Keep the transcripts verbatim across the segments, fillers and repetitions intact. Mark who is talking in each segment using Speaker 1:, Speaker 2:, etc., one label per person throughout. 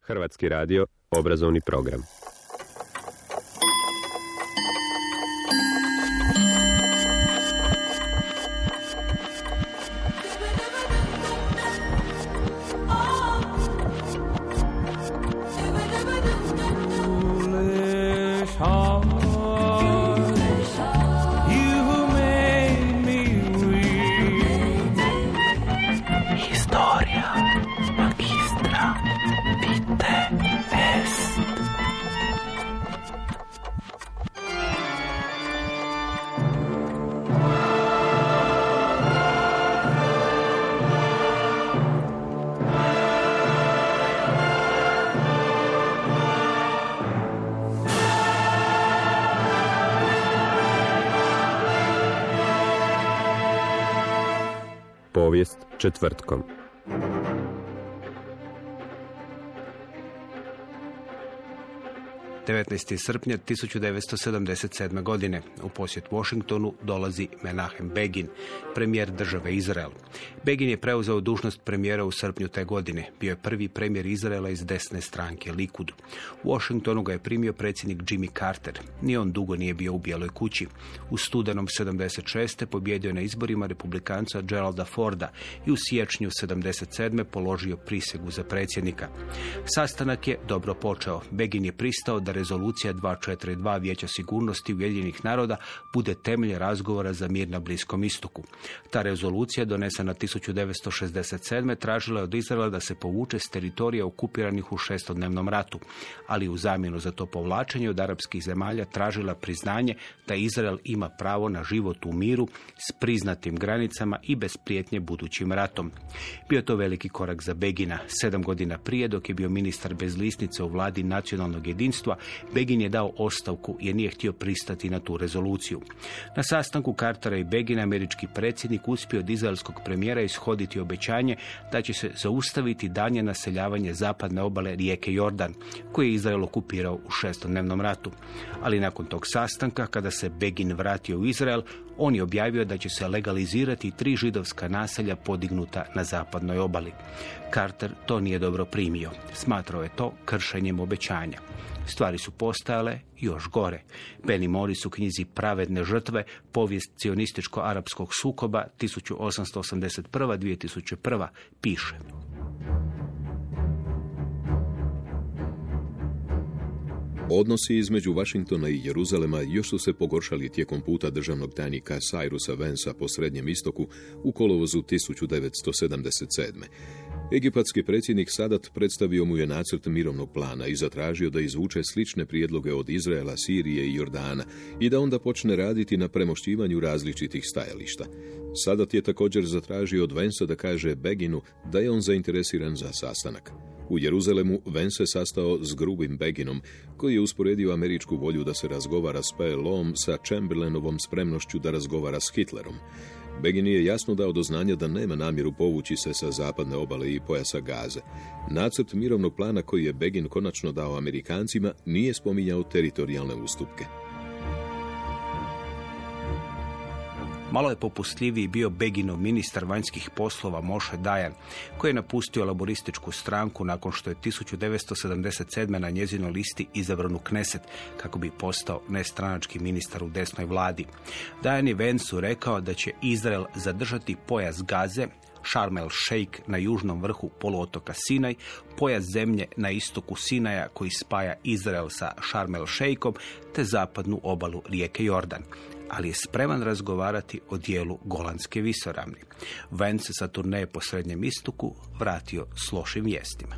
Speaker 1: Hrvatski radio, obrazovni program. Povijest četvrtkom.
Speaker 2: devetnaestog srpnja tisuću devetsto sedamdeset sedme. godine u posjet Washingtonu dolazi Menahem Begin, premijer države Izrael. Begin je preuzeo dužnost premijera u srpnju te godine. Bio je prvi premijer Izraela iz desne stranke Likud. U Washingtonu ga je primio predsjednik Jimmy Carter. Ni on dugo nije bio u Bijeloj kući. U studenom sedamdeset šeste. pobjedio na izborima republikanca Geralda Forda i u siječnju sedamdeset sedme. položio prisegu za predsjednika. Sastanak je dobro počeo. Begin je pristao da rezolucija dvjesto četrdeset dva Vijeća sigurnosti Ujedinjenih naroda bude temelj razgovora za mir na Bliskom istoku. Ta rezolucija, donesena tisuću devetsto šezdeset sedme. tražila je od Izraela da se povuče s teritorija okupiranih u šestodnevnom ratu, ali u zamjenu za to povlačenje od arapskih zemalja tražila priznanje da Izrael ima pravo na život u miru s priznatim granicama i bez prijetnje budućim ratom. Bio je to veliki korak za Begina. Sedam godina prije, dok je bio ministar bez lisnice u vladi nacionalnog jedinstva, Begin je dao ostavku jer nije htio pristati na tu rezoluciju. Na sastanku Cartera i Begina američki predsjednik uspio od izraelskog premijera ishoditi obećanje da će se zaustaviti daljnje naseljavanje zapadne obale rijeke Jordan, koji je Izrael okupirao u šestodnevnom ratu. Ali nakon tog sastanka, kada se Begin vratio u Izrael, on je objavio da će se legalizirati tri židovska naselja podignuta na zapadnoj obali. Carter to nije dobro primio. Smatrao je to kršenjem obećanja. Stvari su postajale još gore. Benny Morris u knjizi Pravedne žrtve, povijest cionističko-arapskog sukoba tisuću osamsto osamdeset prva do dvije tisuće prve. piše:
Speaker 3: Odnosi između Washingtona i Jeruzalema još su se pogoršali tijekom puta državnog tajnika Cyrusa Vansa po Srednjem istoku u kolovozu tisuću devetsto sedamdeset sedme. Egipatski predsjednik Sadat predstavio mu je nacrt mirovnog plana i zatražio da izvuče slične prijedloge od Izraela, Sirije i Jordana i da onda počne raditi na premošćivanju različitih stajališta. Sadat je također zatražio od Vansa da kaže Beginu da je on zainteresiran za sastanak. U Jeruzalemu Vance se sastao s grubim Beginom, koji je usporedio američku volju da se razgovara s P L O-om sa Chamberlainovom spremnošću da razgovara s Hitlerom. Begin je jasno dao do znanja da nema namjeru povući se sa zapadne obale i pojasa Gaze. Nacrt mirovnog plana koji je Begin konačno dao Amerikancima nije spominjao teritorijalne ustupke.
Speaker 2: Malo je popustljiviji bio Beginov ministar vanjskih poslova Moshe Dayan, koji je napustio laborističku stranku nakon što je tisuću devetsto sedamdeset sedme. na njezinoj listi izabran u Kneset kako bi postao nestranački ministar u desnoj vladi. Dayan je Vansu rekao da će Izrael zadržati pojas Gaze, Sharm el Sheikh na južnom vrhu poluotoka Sinaj, pojas zemlje na istoku Sinaja koji spaja Izrael sa Sharm el Sheikhom, te zapadnu obalu rijeke Jordan, ali je spreman razgovarati o dijelu Golanske visoravni. Vance se sa turneje po Srednjem istoku vratio s lošim vijestima.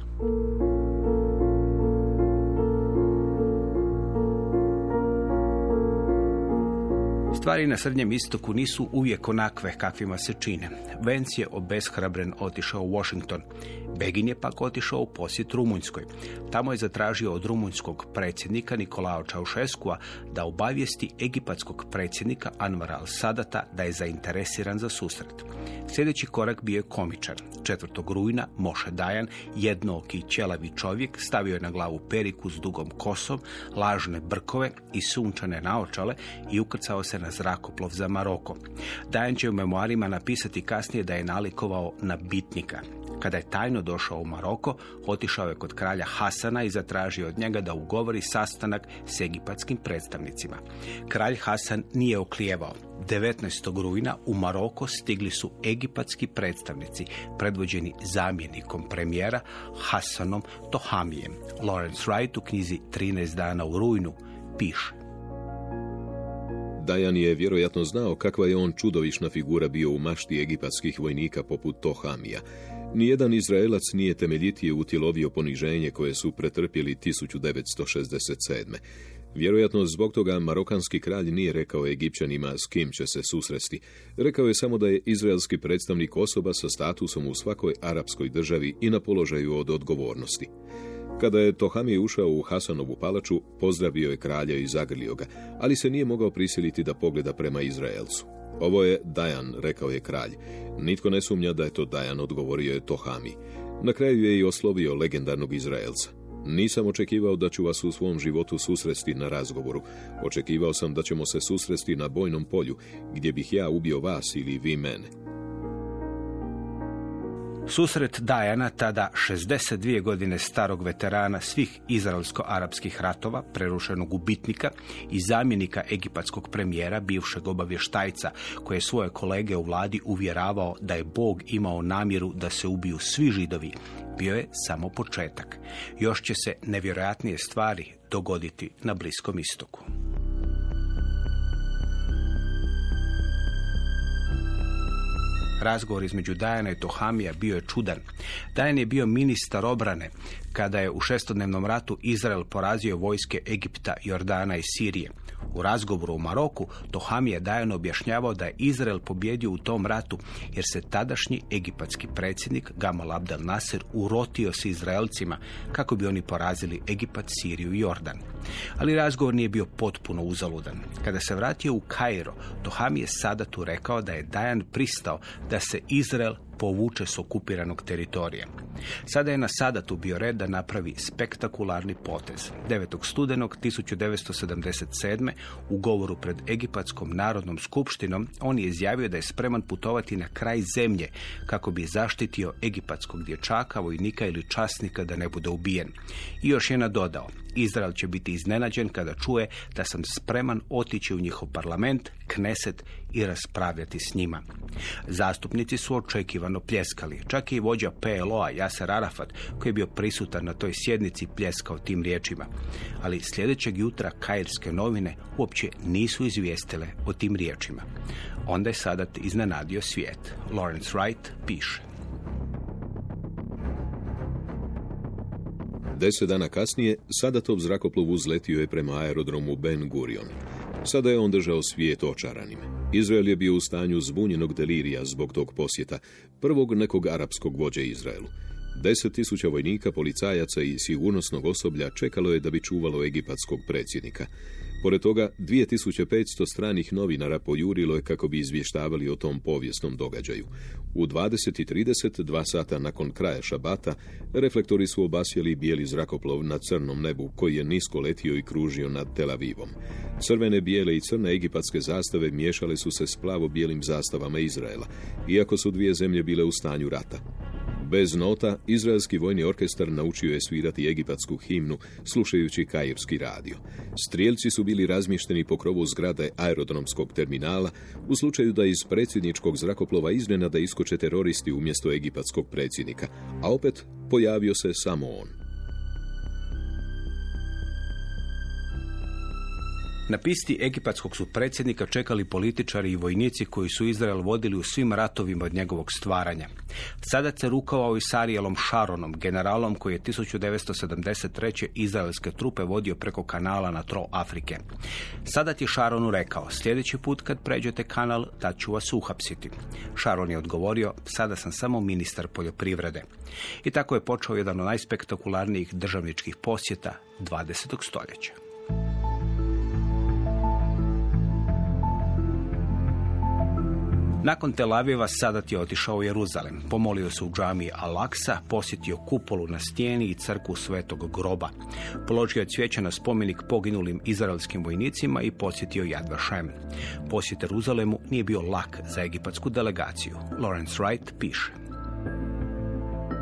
Speaker 2: Stvari na Srednjem istoku nisu uvijek onakve kakvima se čine. Vance je obeshrabren otišao u Washington. Begin je pak otišao u posjet Rumunjskoj. Tamo je zatražio od rumunjskog predsjednika Nikolao Čaušeskua da obavijesti egipatskog predsjednika Anvara al-Sadata da je zainteresiran za susret. Sljedeći korak bio je komičan. četvrtog rujna Moshe Dayan, jednooki ćelavi čovjek, stavio je na glavu periku s dugom kosom, lažne brkove i sunčane naočale i ukrcao se na zrakoplov za Maroko. Dayan će u memoarima napisati kasnije da je nalikovao na bitnika. Kada je tajno došao u Maroko, otišao je kod kralja Hasana i zatražio od njega da ugovori sastanak s egipatskim predstavnicima. Kralj Hasan nije oklijevao. devetnaestog rujna u Maroko stigli su egipatski predstavnici, predvođeni zamjenikom premijera Hasanom Tohamijem. Lawrence Wright u knjizi trinaest dana u rujnu piše:
Speaker 3: Dajan je vjerojatno znao kakva je on čudovišna figura bio u mašti egipatskih vojnika poput Tohamija. Nijedan Izraelac nije temeljitije utjelovio poniženje koje su pretrpjeli tisuću devetsto šezdeset sedme. Vjerojatno zbog toga marokanski kralj nije rekao Egipćanima s kim će se susresti. Rekao je samo da je izraelski predstavnik osoba sa statusom u svakoj arapskoj državi i na položaju od odgovornosti. Kada je Tohami ušao u Hasanovu palaču, pozdravio je kralja i zagrlio ga, ali se nije mogao prisiliti da pogleda prema Izraelcu. Ovo je Dajan, rekao je kralj. Nitko ne sumnja da je to Dajan, odgovorio je Tohami. Na kraju je i oslovio legendarnog Izraelca. Nisam očekivao da ću vas u svom životu susresti na razgovoru. Očekivao sam da ćemo se susresti na bojnom polju, gdje bih ja ubio vas ili vi mene.
Speaker 2: Susret Dajana, tada šezdeset dvije godine starog veterana svih izraelsko-arapskih ratova, prerušenog gubitnika i zamjenika egipatskog premijera, bivšeg obavještajca, koji je svoje kolege u vladi uvjeravao da je Bog imao namjeru da se ubiju svi Židovi, bio je samo početak. Još će se nevjerojatnije stvari dogoditi na Bliskom istoku. Razgovor između Dajana i Tohamija bio je čudan. Dajan je bio ministar obrane kada je u šestodnevnom ratu Izrael porazio vojske Egipta, Jordana i Sirije. U razgovoru u Maroku Tohamija Dajan objašnjavao da je Izrael pobjedio u tom ratu jer se tadašnji egipatski predsjednik Gamal Abdel Nasser urotio s Izraelcima kako bi oni porazili Egipat, Siriju i Jordan. Ali razgovor nije bio potpuno uzaludan. Kada se vratio u Kairo, Tohami je Sadatu rekao da je Dajan pristao da se Izrael povuče s okupiranog teritorija. Sada je na Sadatu bio red da napravi spektakularni potez. devetog studenog tisuću devetsto sedamdeset sedme u govoru pred Egipatskom narodnom skupštinom on je izjavio da je spreman putovati na kraj zemlje kako bi zaštitio egipatskog dječaka, vojnika ili časnika da ne bude ubijen. I još je nadodao: Izrael će biti iznenađen kada čuje da sam spreman otići u njihov parlament, Kneset, i raspravljati s njima. Zastupnici su očekivano pljeskali. Čak i vođa P L O-a Jaser Arafat, koji je bio prisutan na toj sjednici, pljeskao tim riječima. Ali sljedećeg jutra kairske novine uopće nisu izvijestile o tim riječima. Onda je Sadat iznenadio svijet. Lawrence Wright piše:
Speaker 3: Deset dana kasnije, Sadatov zrakoplov uzletio je prema aerodromu Ben Gurion. Sada je on držao svijet očaranim. Izrael je bio u stanju zbunjenog delirija zbog tog posjeta, prvog nekog arapskog vođe Izraelu. Deset tisuća vojnika, policajaca i sigurnosnog osoblja čekalo je da bi čuvalo egipatskog predsjednika. Pored toga, dvije tisuće petsto stranih novinara pojurilo je kako bi izvještavali o tom povijesnom događaju. U dvadeset i trideset, dva sata nakon kraja šabata, reflektori su obasjali bijeli zrakoplov na crnom nebu koji je nisko letio i kružio nad Tel Avivom. Crvene, bijele i crne egipatske zastave miješale su se s plavo-bijelim zastavama Izraela, iako su dvije zemlje bile u stanju rata. Bez nota, izraelski vojni orkestar naučio je svirati egipatsku himnu slušajući kairski radio. Strijelci su bili razmješteni po krovu zgrade aerodromskog terminala u slučaju da iz predsjedničkog zrakoplova iznenada iskoče teroristi umjesto egipatskog predsjednika, a opet pojavio se samo on.
Speaker 2: Na pisti egipatskog su predsjednika čekali političari i vojnici koji su Izrael vodili u svim ratovima od njegovog stvaranja. Sadat se rukovao i s Arielom Sharonom, generalom koji je tisuću devetsto sedamdeset treće izraelske trupe vodio preko kanala na tro Afrike. Sadat je Sharonu rekao: sljedeći put kad pređete kanal, tad ću vas uhapsiti. Sharon je odgovorio: sada sam samo ministar poljoprivrede. I tako je počeo jedan od najspektakularnijih državničkih posjeta dvadesetog stoljeća. Nakon Tel Aviva Sadat je otišao u Jeruzalem, pomolio se u džamiji Al-Aksa, posjetio kupolu na stijeni i crkvu Svetog groba. Položio je cvijeće na spomenik poginulim izraelskim vojnicima i posjetio Yad Vashem. Posjet Jeruzalemu nije bio lak za egipatsku delegaciju. Lawrence Wright piše: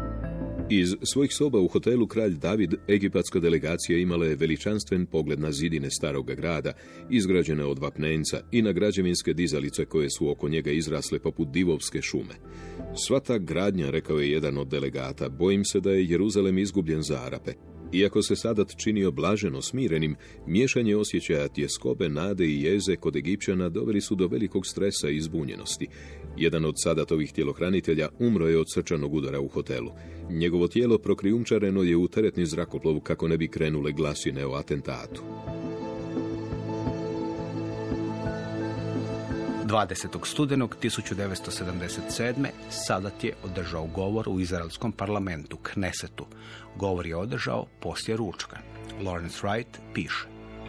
Speaker 3: Iz svojih soba u hotelu Kralj David egipatska delegacija imala je veličanstven pogled na zidine staroga grada, izgrađene od vapnenca, i na građevinske dizalice koje su oko njega izrasle poput divovske šume. Sva ta gradnja, rekao je jedan od delegata, bojim se da je Jeruzalem izgubljen za Arape. Iako se Sadat činio blaženo smirenim, miješanje osjećaja tjeskobe, nade i jeze kod Egipćana doveli su do velikog stresa i izbunjenosti. Jedan od Sadatovih tjelohranitelja umro je od srčanog udara u hotelu. Njegovo tijelo prokrijumčareno je u teretni zrakoplov kako ne bi krenule glasine o atentatu.
Speaker 2: dvadesetog studenog tisuću devetsto sedamdeset sedme. Sadat je održao govor u izraelskom parlamentu, Knesetu. Govor je održao poslije ručka. Lawrence Wright piše.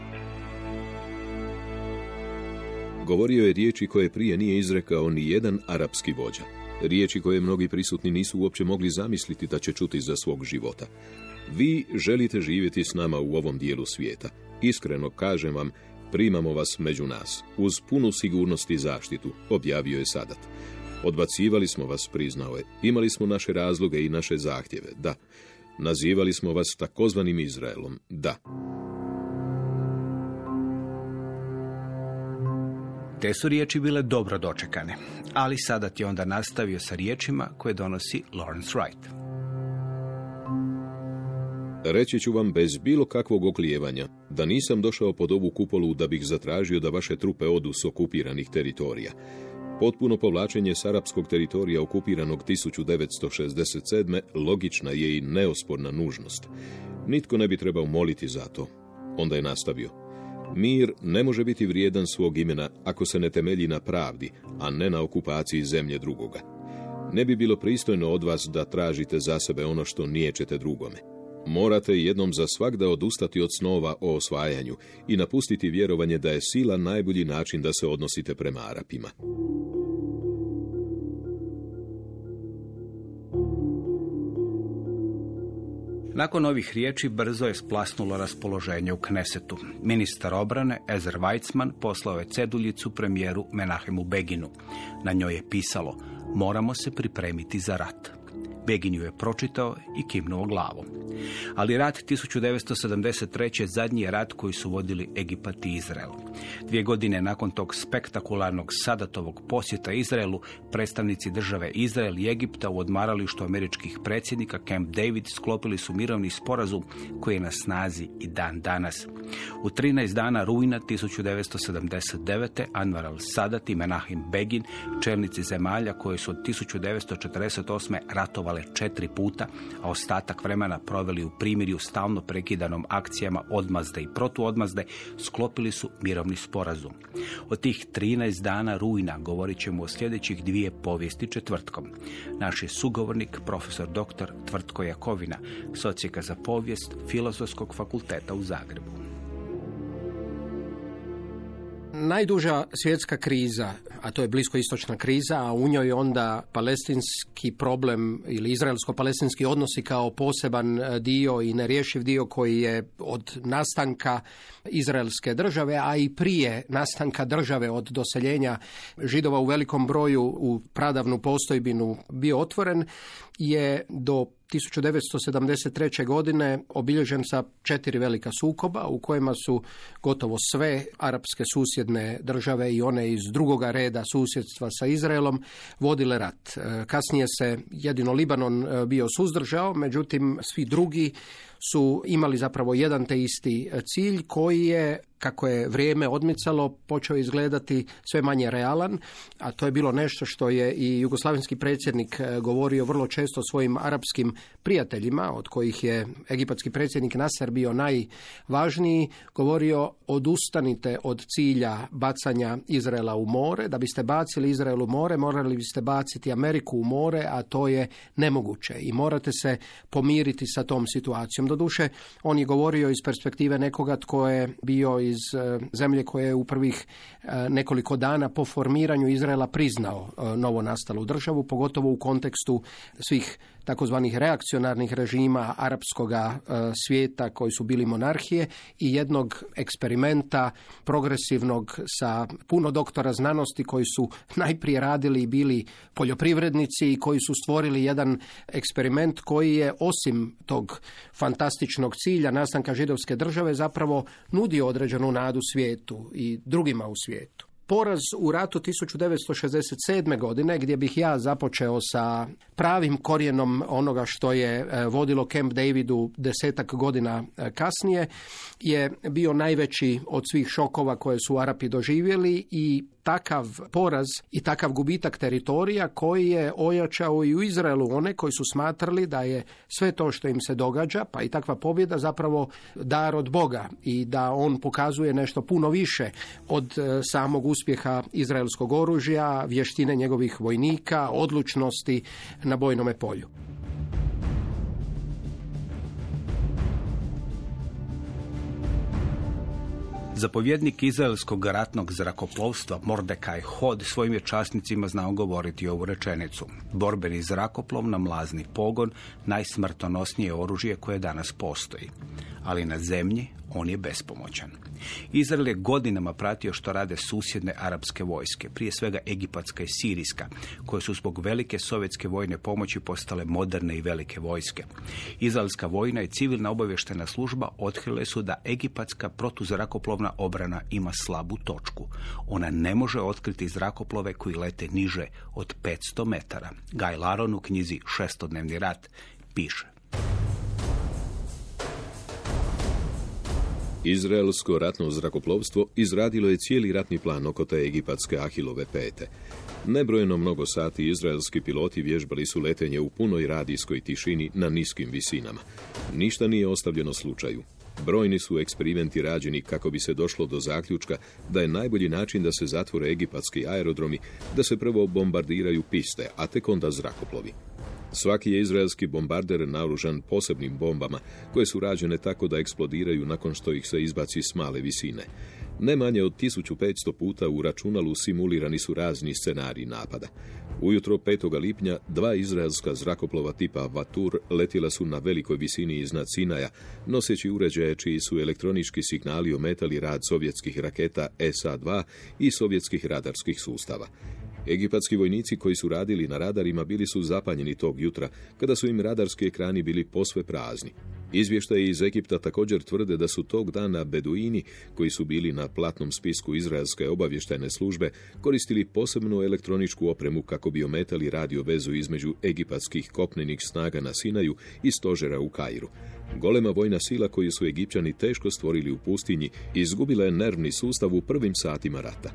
Speaker 3: Govorio je riječi koje prije nije izrekao ni jedan arapski vođa. Riječi koje mnogi prisutni nisu uopće mogli zamisliti da će čuti za svog života. Vi želite živjeti s nama u ovom dijelu svijeta. Iskreno kažem vam, primamo vas među nas, uz punu sigurnost i zaštitu, objavio je Sadat. Odbacivali smo vas, priznao je. Imali smo naše razloge i naše zahtjeve, da. Nazivali smo vas takozvanim Izraelom, da.
Speaker 2: Te su riječi bile dobro dočekane, ali Sadat je onda nastavio sa riječima koje donosi Lawrence Wright.
Speaker 3: Reći ću vam bez bilo kakvog oklijevanja da nisam došao pod ovu kupolu da bih zatražio da vaše trupe odu s okupiranih teritorija. Potpuno povlačenje s arapskog teritorija okupiranog tisuću devetsto šezdeset sedme. logična je i neosporna nužnost. Nitko ne bi trebao moliti za to. Onda je nastavio. Mir ne može biti vrijedan svog imena ako se ne temelji na pravdi, a ne na okupaciji zemlje drugoga. Ne bi bilo pristojno od vas da tražite za sebe ono što niječete drugome. Morate jednom za svagda odustati od snova o osvajanju i napustiti vjerovanje da je sila najbolji način da se odnosite prema Arapima.
Speaker 2: Nakon ovih riječi brzo je splasnulo raspoloženje u Knesetu. Ministar obrane Ezer Weizmann poslao je ceduljicu premijeru Menahemu Beginu. Na njoj je pisalo: moramo se pripremiti za rat. Begin ju je pročitao i kimnuo glavom. Ali rat tisuću devetsto sedamdeset treće. zadnji je rat koji su vodili Egipat i Izrael. Dvije godine nakon tog spektakularnog Sadatovog posjeta Izraelu, predstavnici države Izrael i Egipta u odmaralištu američkih predsjednika Camp David sklopili su mirovni sporazum koji je na snazi i dan danas. U trinaest dana rujna tisuću devetsto sedamdeset devete. Anwar al-Sadat i Menahem Begin, čelnici zemalja koje su od tisuću devetsto četrdeset osme ratovale četiri puta, a ostatak vremena proveli u primirju stalno prekidanom akcijama odmazde i protuodmazde, sklopili su mirovni sporazum. Od tih trinaest dana rujna govorit ćemo o sljedećih dvije povijesti četvrtkom. Naš je sugovornik profesor doktor Tvrtko Jakovina, s Odsjeka za povijest Filozofskog fakulteta u Zagrebu.
Speaker 4: Najduža svjetska kriza, a to je bliskoistočna kriza, a u njoj onda palestinski problem ili izraelsko-palestinski odnosi kao poseban dio i nerješiv dio koji je od nastanka izraelske države, a i prije nastanka države od doseljenja Židova u velikom broju u pradavnu postojbinu bio otvoren, je do tisuću devetsto sedamdeset treće. godine obilježen sa četiri velika sukoba u kojima su gotovo sve arapske susjedne države i one iz drugoga reda susjedstva sa Izraelom vodile rat. Kasnije se jedino Libanon bio suzdržao, međutim svi drugi su imali zapravo jedan te isti cilj koji je, kako je vrijeme odmicalo, počeo izgledati sve manje realan, a to je bilo nešto što je i jugoslavenski predsjednik govorio vrlo često svojim arapskim prijateljima, od kojih je egipatski predsjednik Nasser bio najvažniji, govorio: odustanite od cilja bacanja Izraela u more. Da biste bacili Izrael u more, morali biste baciti Ameriku u more, a to je nemoguće i morate se pomiriti sa tom situacijom. Doduše, on je govorio iz perspektive nekoga tko je bio iz zemlje koje je u prvih nekoliko dana po formiranju Izraela priznao novo nastalu državu, pogotovo u kontekstu svih takozvanih reakcionarnih režima arapskoga svijeta koji su bili monarhije i jednog eksperimenta progresivnog sa puno doktora znanosti koji su najprije radili i bili poljoprivrednici i koji su stvorili jedan eksperiment koji je osim tog fantastičnog cilja nastanka židovske države zapravo nudio određenu nadu svijetu i drugima u svijetu. Poraz u ratu tisuću devetsto šezdeset sedme. godine, gdje bih ja započeo sa pravim korijenom onoga što je vodilo Camp Davidu desetak godina kasnije, je bio najveći od svih šokova koje su Arapi doživjeli i takav poraz i takav gubitak teritorija koji je ojačao i u Izraelu one koji su smatrali da je sve to što im se događa, pa i takva pobjeda zapravo dar od Boga i da on pokazuje nešto puno više od samog uspjeha izraelskog oružja, vještine njegovih vojnika, odlučnosti na bojnome polju.
Speaker 2: Zapovjednik izraelskog ratnog zrakoplovstva Mordekaj Hod svojim je časnicima znao govoriti ovu rečenicu. Borbeni zrakoplov na mlazni pogon najsmrtonosnije oružje koje danas postoji. Ali na zemlji on je bespomoćan. Izrael je godinama pratio što rade susjedne arapske vojske, prije svega egipatska i sirijska, koje su zbog velike sovjetske vojne pomoći postale moderne i velike vojske. Izraelska vojna i civilna obavještajna služba otkrile su da egipatska protuzrakoplovna obrana ima slabu točku. Ona ne može otkriti zrakoplove koji lete niže od petsto metara. Guy Laron u knjizi Šestodnevni rat piše:
Speaker 3: Izraelsko ratno zrakoplovstvo izradilo je cijeli ratni plan oko te egipatske Ahilove pete. Nebrojeno mnogo sati izraelski piloti vježbali su letenje u punoj radijskoj tišini na niskim visinama. Ništa nije ostavljeno slučaju. Brojni su eksperimenti rađeni kako bi se došlo do zaključka da je najbolji način da se zatvore egipatski aerodromi, da se prvo bombardiraju piste, a tek onda zrakoplovi. Svaki je izraelski bombarder naoružan posebnim bombama, koje su rađene tako da eksplodiraju nakon što ih se izbaci s male visine. Ne manje od tisuću petsto puta u računalu simulirani su razni scenariji napada. Ujutro petog lipnja dva izraelska zrakoplova tipa Vatur letjela su na velikoj visini iznad Sinaja, noseći uređaje čiji su elektronički signali ometali rad sovjetskih raketa S A dva i sovjetskih radarskih sustava. Egipatski vojnici koji su radili na radarima bili su zapanjeni tog jutra, kada su im radarski ekrani bili posve prazni. Izvještaji iz Egipta također tvrde da su tog dana beduini, koji su bili na platnom spisku izraelske obavještajne službe, koristili posebnu elektroničku opremu kako bi ometali radio vezu između egipatskih kopnenih snaga na Sinaju i stožera u Kairu. Golema vojna sila koju su Egipćani teško stvorili u pustinji izgubila je nervni sustav u prvim satima rata.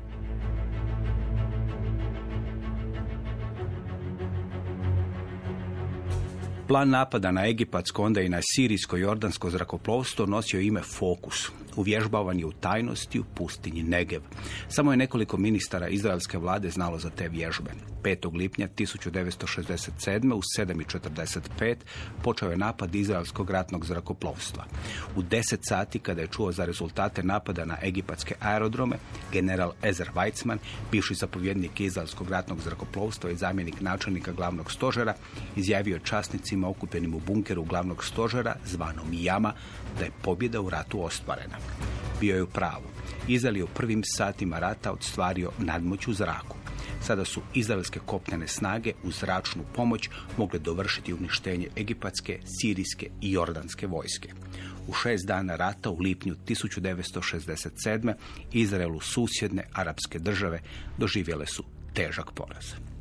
Speaker 2: Plan napada na egipatsko, onda i na sirijsko-jordansko zrakoplovstvo nosio ime Fokus. Uvježbavan je u tajnosti u pustinji Negev. Samo je nekoliko ministara izraelske vlade znalo za te vježbe. petog lipnja tisuću devetsto šezdeset sedme u sedam i četrdeset pet počeo je napad izraelskog ratnog zrakoplovstva. U deset sati, kada je čuo za rezultate napada na egipatske aerodrome, general Ezer Weizmann, bivši zapovjednik izraelskog ratnog zrakoplovstva i zamjenik načelnika glavnog stožera, izjavio je časnicima okupljenim u bunkeru glavnog stožera, zvanom Jama, da je pobjeda u ratu ostvarena. Bio je u pravu. Izrael je u prvim satima rata ostvario nadmoć u zraku. Sada su izraelske kopnene snage uz zračnu pomoć mogle dovršiti uništenje egipatske, sirijske i jordanske vojske. U šest dana rata u lipnju tisuću devetsto šezdeset sedme Izraelu susjedne arapske države doživjele su težak poraz.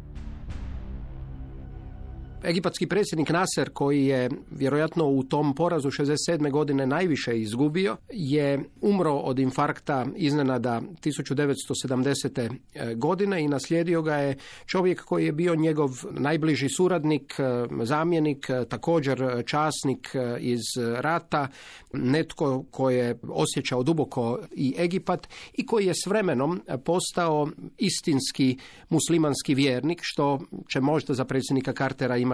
Speaker 4: Egipatski predsjednik Nasser, koji je vjerojatno u tom porazu šezdeset sedme godine najviše izgubio, je umro od infarkta iznenada tisuću devetsto sedamdesete godine i naslijedio ga je čovjek koji je bio njegov najbliži suradnik, zamjenik, također časnik iz rata, netko koji je osjećao duboko i Egipat i koji je s vremenom postao istinski muslimanski vjernik, što će možda za predsjednika Cartera imati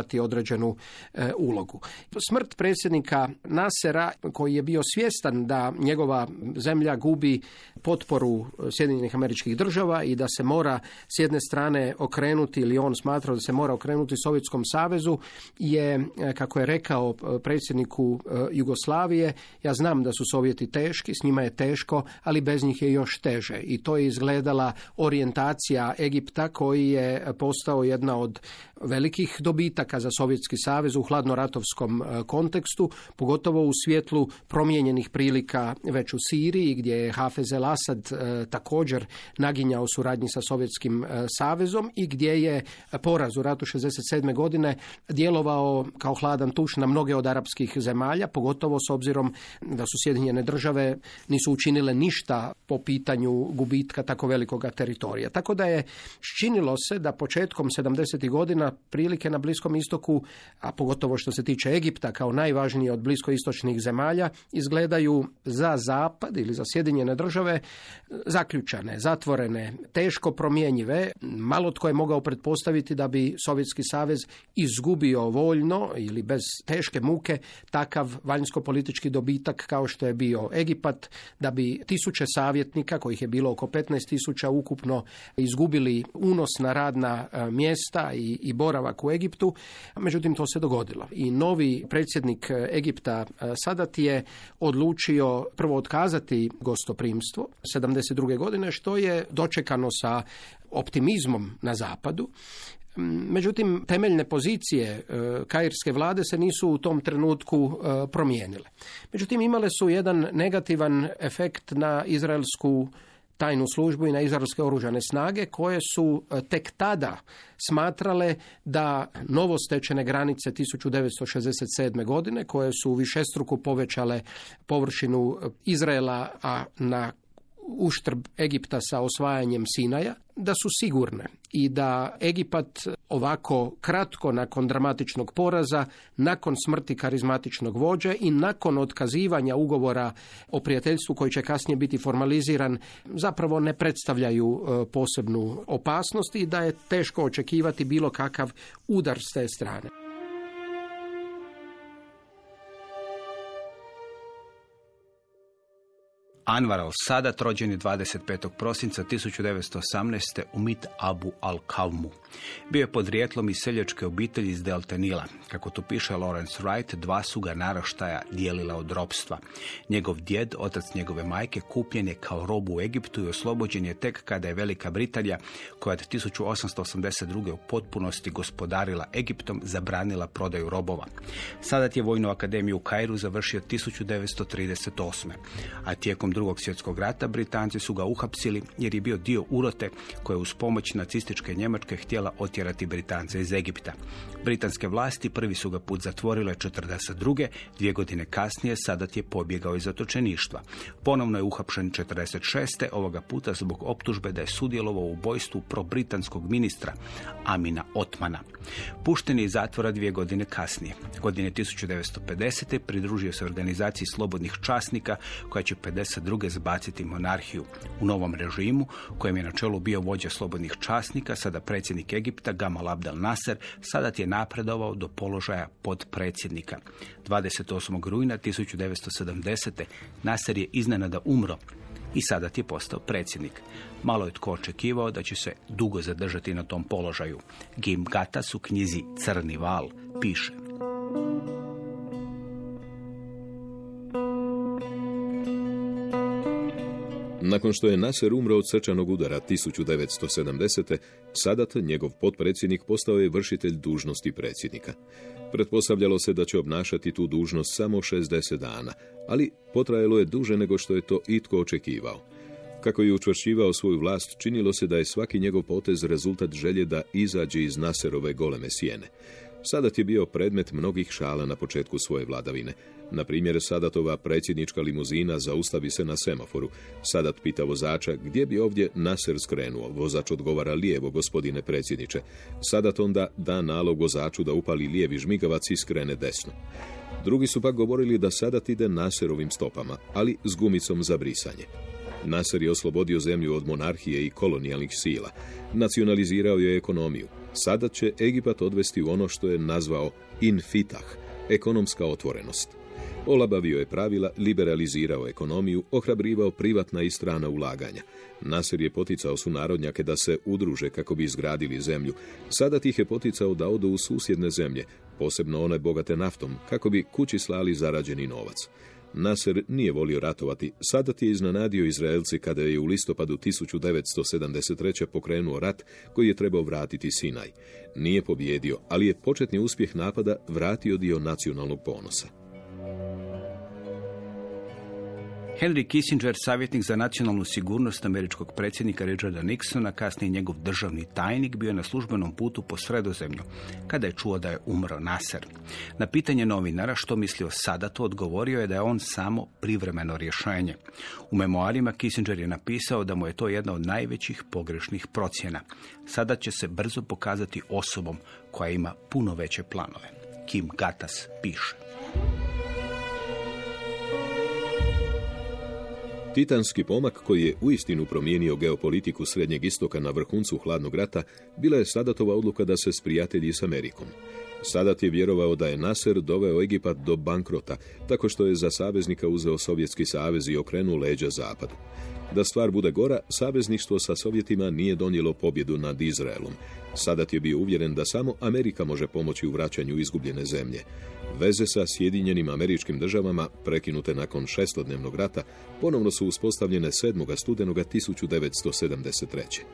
Speaker 4: imati određenu e, ulogu. Smrt predsjednika Nasera, koji je bio svjestan da njegova zemlja gubi potporu Sjedinjenih Američkih Država i da se mora s jedne strane okrenuti, ili on smatrao da se mora okrenuti Sovjetskom savezu, je, kako je rekao predsjedniku Jugoslavije, ja znam da su Sovjeti teški, s njima je teško, ali bez njih je još teže. I to je izgledala orijentacija Egipta, koji je postao jedna od velikih dobitaka za Sovjetski savez u hladnoratovskom kontekstu, pogotovo u svjetlu promijenjenih prilika već u Siriji, gdje je Hafez el Asad također naginjao suradnji sa Sovjetskim savezom i gdje je poraz u ratu šezdeset sedme godine djelovao kao hladan tuš na mnoge od arapskih zemalja, pogotovo s obzirom da su Sjedinjene Države nisu učinile ništa po pitanju gubitka tako velikoga teritorija. Tako da je činilo se da početkom sedamdesetih godina prilike na Bliskom istoku, a pogotovo što se tiče Egipta kao najvažnije od bliskoistočnih zemalja, izgledaju za Zapad ili za Sjedinjene Države zaključane, zatvorene, teško promjenjive. Malo tko je mogao pretpostaviti da bi Sovjetski savez izgubio voljno ili bez teške muke takav vanjsko-politički dobitak kao što je bio Egipat, da bi tisuće savjetnika, kojih je bilo oko petnaest tisuća ukupno, izgubili unos na radna mjesta i, i boravak u Egiptu. Međutim, to se dogodilo. I novi predsjednik Egipta Sadat je odlučio prvo otkazati gostoprimstvo sedamdeset druge godine, što je dočekano sa optimizmom na zapadu. Međutim, temeljne pozicije kairske vlade se nisu u tom trenutku promijenile. Međutim, imale su jedan negativan efekt na izraelsku tajnu službu i na izraelske oružane snage, koje su tek tada smatrale da novostečene granice tisuću devetsto šezdeset sedme godine, koje su višestruko povećale površinu Izraela, a na uštrb Egipta sa osvajanjem Sinaja, da su sigurne i da Egipat ovako kratko nakon dramatičnog poraza, nakon smrti karizmatičnog vođe i nakon otkazivanja ugovora o prijateljstvu koji će kasnije biti formaliziran, zapravo ne predstavljaju posebnu opasnost i da je teško očekivati bilo kakav udar s te strane.
Speaker 2: Anwar al-Sadat rođen je dvadeset petog prosinca tisuću devetsto osamnaeste u Mit Abu al-Kavmu. Bio je podrijetlom iz seljačke obitelji iz Delte Nila. Kako to piše Lawrence Wright, dva su ga naraštaja dijelila od ropstva. Njegov djed, otac njegove majke, kupljen je kao rob u Egiptu i oslobođen je tek kada je Velika Britanija, koja od tisuću osamsto osamdeset druge u potpunosti gospodarila Egiptom, zabranila prodaju robova. Sadat je Vojnu akademiju u Kairu završio tisuću devetsto trideset osme. A tijekom Drugog svjetskog rata Britanci su ga uhapsili jer je bio dio urote koja je uz pomoć nacističke Njemačke htjela otjerati Britance iz Egipta. Britanske vlasti prvi su ga put zatvorile četrdeset druge. Dvije godine kasnije Sadat je pobjegao iz zatočeništva. Ponovno je uhapšen četrdeset šeste. ovoga puta zbog optužbe da je sudjelovao u ubojstvu probritanskog ministra Amina Otmana. Pušten je iz zatvora dvije godine kasnije. Godine tisuću devetsto pedesete. pridružio se organizaciji slobodnih časnika koja će pedeset druge zbaciti monarhiju. U novom režimu, kojem je na čelu bio vođa slobodnih časnika, sada predsjednik Egipta Gamal Abdel Nasser, Sadat je napredovao do položaja podpredsjednika. dvadeset osmog rujna tisuću devetsto sedamdesete. Nasser je iznenada umro i Sadat je postao predsjednik. Malo je tko očekivao da će se dugo zadržati na tom položaju. Gim Gatas u knjizi Crni val piše:
Speaker 3: Nakon što je Nasser umro od srčanog udara tisuću devetsto sedamdesete. Sadat, njegov potpredsjednik, postao je vršitelj dužnosti predsjednika. Pretpostavljalo se da će obnašati tu dužnost samo šezdeset dana, ali potrajalo je duže nego što je to itko očekivao. Kako je učvršćivao svoju vlast, činilo se da je svaki njegov potez rezultat želje da izađe iz Nasserove goleme sjene. Sadat je bio predmet mnogih šala na početku svoje vladavine. Na primjer, Sadatova predsjednička limuzina zaustavi se na semaforu. Sadat pita vozača gdje bi ovdje Nasser skrenuo. Vozač odgovara lijevo, gospodine predsjedniče. Sadat onda da nalog vozaču da upali lijevi žmigavac i skrene desno. Drugi su pak govorili da Sadat ide Nasserovim stopama, ali s gumicom za brisanje. Nasser je oslobodio zemlju od monarhije i kolonijalnih sila. Nacionalizirao je ekonomiju. Sada će Egipat odvesti u ono što je nazvao infitah, ekonomska otvorenost. Olabavio je pravila, liberalizirao ekonomiju, ohrabrivao privatna i strana ulaganja. Nasser je poticao sunarodnjake da se udruže kako bi izgradili zemlju. Sada ih je poticao da odu u susjedne zemlje, posebno one bogate naftom, kako bi kući slali zarađeni novac. Nasser nije volio ratovati. Sadat je iznenadio Izraelci kada je u listopadu tisuću devetsto sedamdeset treće pokrenuo rat koji je trebao vratiti Sinaj. Nije pobjedio, ali je početni uspjeh napada vratio dio nacionalnog ponosa.
Speaker 2: Henry Kissinger, savjetnik za nacionalnu sigurnost američkog predsjednika Richarda Nixona, kasnije njegov državni tajnik, bio je na službenom putu po Sredozemlju, kada je čuo da je umro Nasser. Na pitanje novinara što misli o Sadatu, odgovorio je da je on samo privremeno rješenje. U memoarima Kissinger je napisao da mu je to jedna od najvećih pogrešnih procjena. Sadat će se brzo pokazati osobom koja ima puno veće planove. Kim Gatas piše.
Speaker 3: Titanski pomak koji je uistinu promijenio geopolitiku Srednjeg istoka na vrhuncu hladnog rata bila je Sadatova odluka da se sprijatelji s Amerikom. Sadat je vjerovao da je Nasser doveo Egipat do bankrota, tako što je za saveznika uzeo Sovjetski savez i okrenuo leđa zapadu. Da stvar bude gora, savezništvo sa Sovjetima nije donijelo pobjedu nad Izraelom. Sadat je bio uvjeren da samo Amerika može pomoći u vraćanju izgubljene zemlje. Veze sa Sjedinjenim Američkim Državama, prekinute nakon šestodnevnog rata, ponovno su uspostavljene sedmog studenoga tisuću devetsto sedamdeset treće.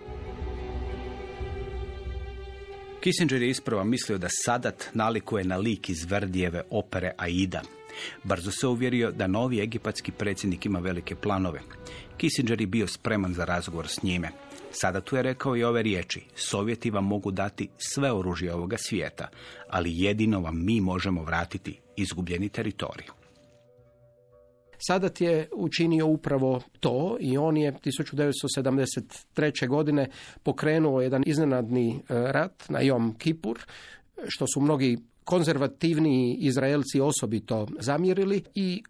Speaker 2: Kissinger je isprva mislio da Sadat nalikuje na lik iz Verdijeve opere Aida. Brzo se uvjerio da novi egipatski predsjednik ima velike planove. Kissinger je bio spreman za razgovor s njime. Sada tu je rekao i ove riječi: Sovjeti vam mogu dati sve oružje ovoga svijeta, ali jedino vam mi možemo vratiti izgubljeni teritorij.
Speaker 4: Sadat je učinio upravo to i on je tisuću devetsto sedamdeset treće. godine pokrenuo jedan iznenadni rat na Jom Kipur, što su mnogi konzervativniji Izraelci osobito zamjerili, i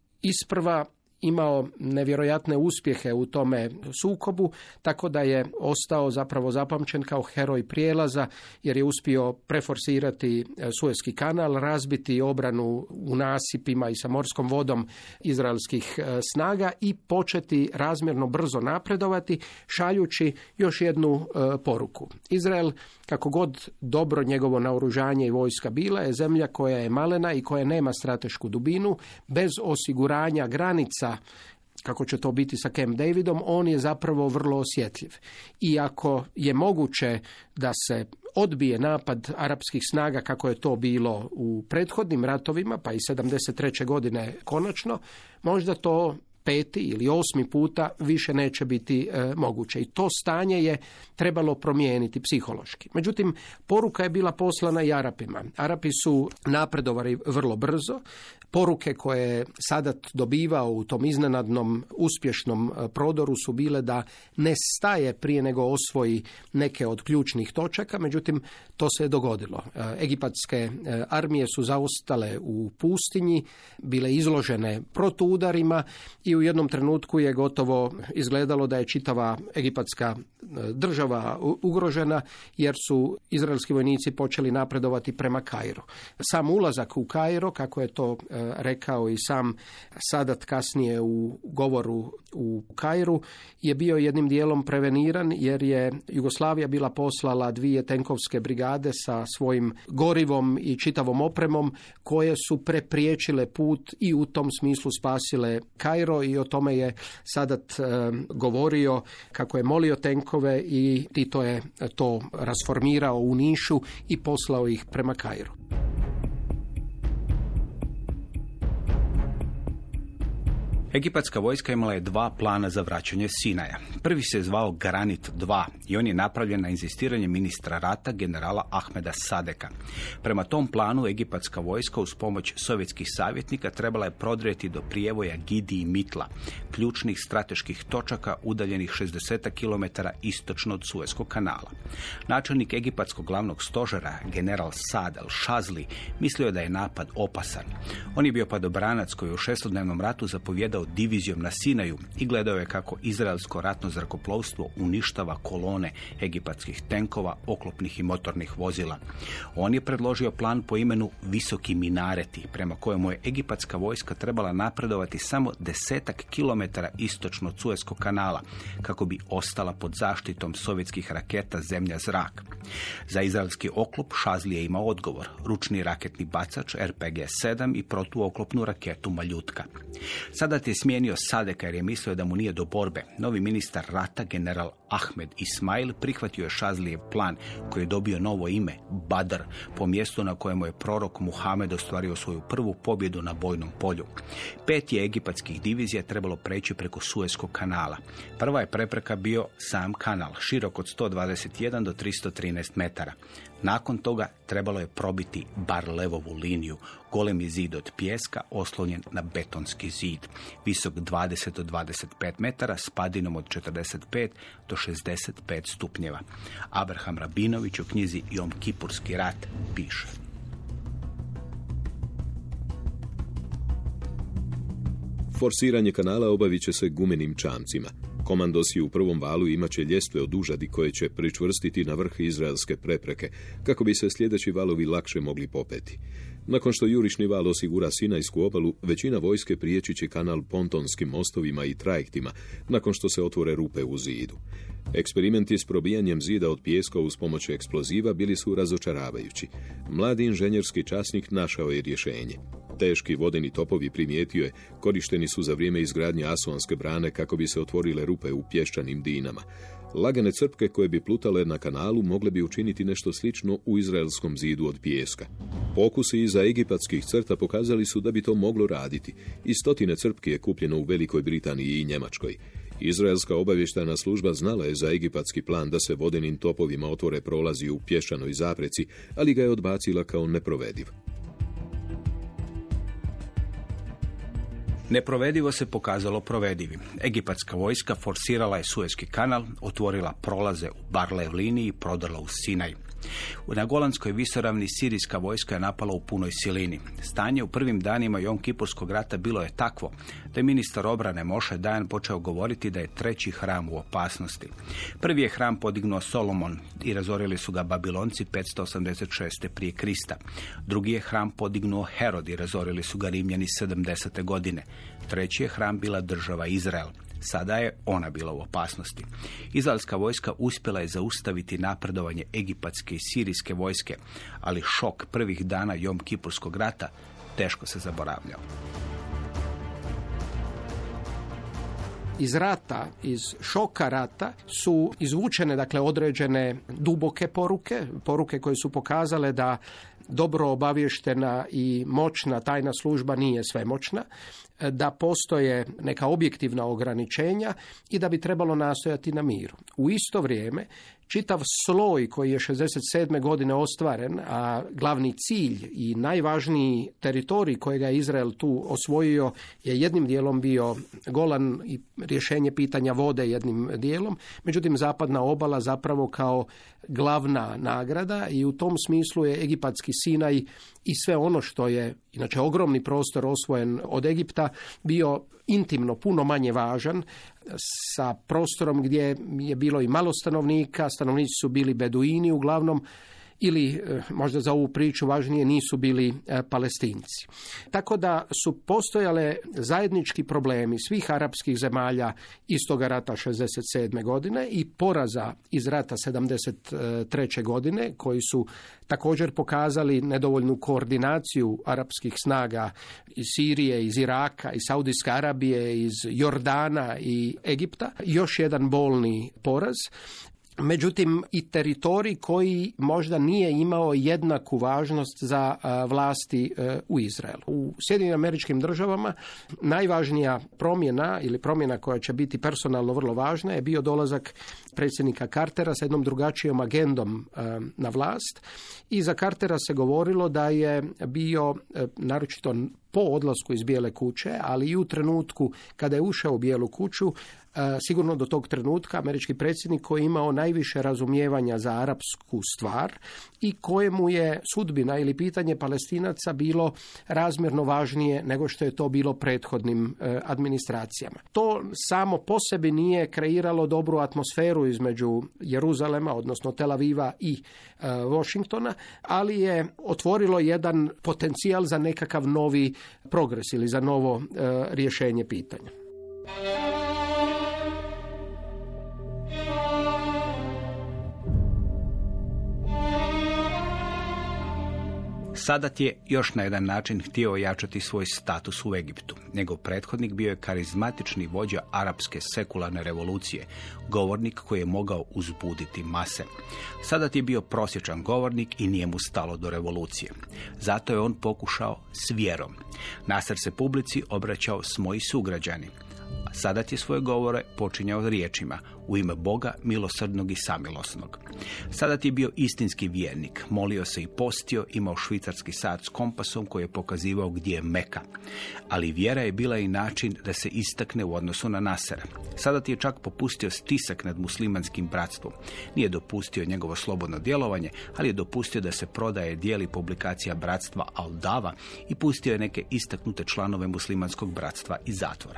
Speaker 4: isprva imao nevjerojatne uspjehe u tome sukobu, tako da je ostao zapravo zapamćen kao heroj prijelaza, jer je uspio preforsirati Suezki kanal, razbiti obranu u nasipima i sa morskom vodom izraelskih snaga i početi razmjerno brzo napredovati, šaljući još jednu poruku. Izrael, kako god dobro njegovo naoružanje i vojska bila, je zemlja koja je malena i koja nema stratešku dubinu. Bez osiguranja granica, kako će to biti sa Camp Davidom, on je zapravo vrlo osjetljiv. I ako je moguće da se odbije napad arapskih snaga, kako je to bilo u prethodnim ratovima, pa i sedamdeset treće. godine konačno, možda to peti ili osmi puta više neće biti e, moguće. I to stanje je trebalo promijeniti psihološki. Međutim, poruka je bila poslana i Arapima. Arapi su napredovali vrlo brzo. Poruke koje je Sadat dobivao u tom iznenadnom uspješnom prodoru su bile da ne staje prije nego osvoji neke od ključnih točaka, međutim to se je dogodilo. Egipatske armije su zaostale u pustinji, bile izložene protuudarima i u jednom trenutku je gotovo izgledalo da je čitava egipatska država ugrožena, jer su izraelski vojnici počeli napredovati prema Kairu. Sam ulazak u Kairo, kako je to rekao i sam Sadat kasnije u govoru u Kairu, je bio jednim dijelom preveniran, jer je Jugoslavija bila poslala dvije tenkovske brigade sa svojim gorivom i čitavom opremom, koje su prepriječile put i u tom smislu spasile Kairo, i o tome je Sadat e, govorio, kako je molio tenkove i Tito je to rasformirao u Nišu i poslao ih prema Kairu.
Speaker 2: Egipatska vojska imala je dva plana za vraćanje Sinaja. Prvi se zvao Granit dva i on je napravljen na inzistiranje ministra rata generala Ahmeda Sadeka. Prema tom planu egipatska vojska uz pomoć sovjetskih savjetnika trebala je prodrijeti do prijevoja Gidi i Mitla, ključnih strateških točaka udaljenih šezdeset kilometara istočno od Suezkog kanala. Načelnik egipatskog glavnog stožera, general Saad al-Shazli, mislio je da je napad opasan. On je bio padobranac koji u šestodnevnom ratu zapovjedao komandovao divizijom na Sinaju i gledao je kako izraelsko ratno zrakoplovstvo uništava kolone egipatskih tenkova, oklopnih i motornih vozila. On je predložio plan po imenu Visoki minareti, prema kojemu je egipatska vojska trebala napredovati samo desetak kilometara istočno od Suezkog kanala, kako bi ostala pod zaštitom sovjetskih raketa zemlja-zrak. Za izraelski oklop Šazli je imao odgovor, ručni raketni bacač er pe ge sedam i protuoklopnu raketu Maljutka. Sadat je smijenio Sadeka jer je mislio da mu nije do borbe. Novi ministar rata, general Ahmed Ismail, prihvatio je Šazlijev plan koji je dobio novo ime, Badr, po mjestu na kojemu je prorok Muhamed ostvario svoju prvu pobjedu na bojnom polju. Pet je egipatskih divizija trebalo preći preko Suezkog kanala. Prva je prepreka bio sam kanal, širok od sto dvadeset jedan do tristo trinaest metara. Nakon toga trebalo je probiti Bar-Levovu liniju, golemi zid od pijeska oslonjen na betonski zid, visok dvadeset do dvadeset pet metara s padinom od četrdeset pet do šezdeset pet stupnjeva. Abraham Rabinović u knjizi Jom Kipurski rat piše:
Speaker 3: Forsiranje kanala obavit će se gumenim čamcima. Komandosi u prvom valu imat će ljestve od užadi koje će pričvrstiti na vrh izraelske prepreke, kako bi se sljedeći valovi lakše mogli popeti. Nakon što jurišni val osigura Sinajsku obalu, većina vojske prijeći će kanal pontonskim mostovima i trajektima, nakon što se otvore rupe u zidu. Eksperimenti s probijanjem zida od pijeska uz pomoć eksploziva bili su razočaravajući. Mladi inženjerski časnik našao je rješenje. Teški vodeni topovi, primijetio je, korišteni su za vrijeme izgradnje Asuanske brane kako bi se otvorile rupe u pješčanim dinama. Lagane crpke koje bi plutale na kanalu mogle bi učiniti nešto slično u izraelskom zidu od pijeska. Pokusi iza egipatskih crta pokazali su da bi to moglo raditi. I stotine crpki je kupljeno u Velikoj Britaniji i Njemačkoj. Izraelska obavještajna služba znala je za egipatski plan da se vodenim topovima otvore prolazi u pješčanoj zapreci, ali ga je odbacila kao neprovediv.
Speaker 2: Neprovedivo se pokazalo provedivim. Egipatska vojska forsirala je Suezki kanal, otvorila prolaze u Barlev liniji i prodrla u Sinaj. Na Golanskoj visoravni sirijska vojska je napala u punoj silini. Stanje u prvim danima Jom Kipurskog rata bilo je takvo da je ministar obrane Moše Dajan počeo govoriti da je treći hram u opasnosti. Prvi je hram podignuo Solomon i razorili su ga Babilonci petsto osamdeset šeste prije Krista. Drugi je hram podignuo Herod i razorili su ga Rimljani sedamdesete godine. Treći je hram bila država Izrael. Sada je ona bila u opasnosti. Izraelska vojska uspjela je zaustaviti napredovanje egipatske i sirijske vojske, ali šok prvih dana Jom Kipurskog rata teško se zaboravljao.
Speaker 4: Iz rata, iz šoka rata su izvučene, dakle, određene duboke poruke, poruke koje su pokazale da dobro obavještena i moćna tajna služba nije svemoćna, da postoje neka objektivna ograničenja i da bi trebalo nastojati na miru. U isto vrijeme, čitav sloj koji je šezdeset sedme godine ostvaren, a glavni cilj i najvažniji teritorij kojega je Izrael tu osvojio je jednim dijelom bio Golan i rješenje pitanja vode jednim dijelom, međutim zapadna obala zapravo kao glavna nagrada i u tom smislu je egipatski Sinaj i sve ono što je, inače ogromni prostor osvojen od Egipta, bio intimno puno manje važan, sa prostorom gdje je bilo i malo stanovnika, stanovnici su bili beduini uglavnom, ili možda za ovu priču važnije nisu bili Palestinci. Tako da su postojale zajednički problemi svih arapskih zemalja iz toga rata šezdeset sedme godine i poraza iz rata sedamdeset treće godine, koji su također pokazali nedovoljnu koordinaciju arapskih snaga iz Sirije, iz Iraka, iz Saudijske Arabije, iz Jordana i Egipta. Još jedan bolni poraz. Međutim, i teritorij koji možda nije imao jednaku važnost za vlasti u Izraelu. U Sjedinjenim Američkim Državama najvažnija promjena ili promjena koja će biti personalno vrlo važna je bio dolazak predsjednika Cartera sa jednom drugačijom agendom e, na vlast. I za Cartera se govorilo da je bio, e, naročito po odlasku iz Bijele kuće, ali i u trenutku kada je ušao u Bijelu kuću, sigurno do tog trenutka američki predsjednik koji je imao najviše razumijevanja za arapsku stvar i kojemu je sudbina ili pitanje Palestinaca bilo razmjerno važnije nego što je to bilo prethodnim administracijama. To samo po sebi nije kreiralo dobru atmosferu između Jeruzalema, odnosno Tel Aviva i Washingtona, ali je otvorilo jedan potencijal za nekakav novi progres ili za novo rješenje pitanja.
Speaker 2: Sadat je još na jedan način htio ojačati svoj status u Egiptu. Njegov prethodnik bio je karizmatični vođa arapske sekularne revolucije, govornik koji je mogao uzbuditi mase. Sadat je bio prosječan govornik i nije mu stalo do revolucije. Zato je on pokušao s vjerom. Nasr se publici obraćao s moji sugrađani. Sadat je svoje govore počinjao riječima: u ime Boga milosrdnog i samilosnog. Sadat je bio istinski vjernik, molio se i postio, imao švicarski sat s kompasom koji je pokazivao gdje je Meka. Ali vjera je bila i način da se istakne u odnosu na Nasera. Sadat je čak popustio stisak nad muslimanskim bratstvom. Nije dopustio njegovo slobodno djelovanje, ali je dopustio da se prodaje, dijeli publikacija bratstva Al-Dava i pustio je neke istaknute članove muslimanskog bratstva iz zatvora.